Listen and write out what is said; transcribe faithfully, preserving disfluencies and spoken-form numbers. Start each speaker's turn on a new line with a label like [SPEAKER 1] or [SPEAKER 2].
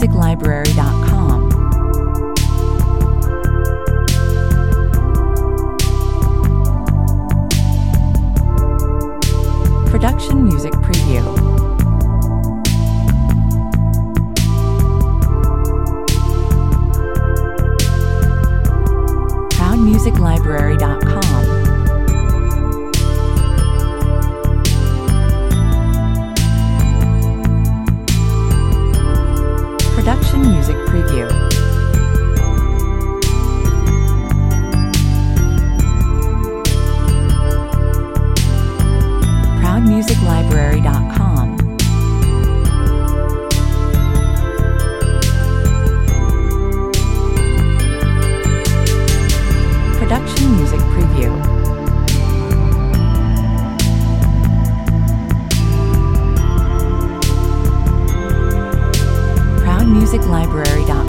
[SPEAKER 1] music library dot com. Production music preview. proud music library dot com. Production music preview. proud music library dot com. Production music preview. proud music library dot com.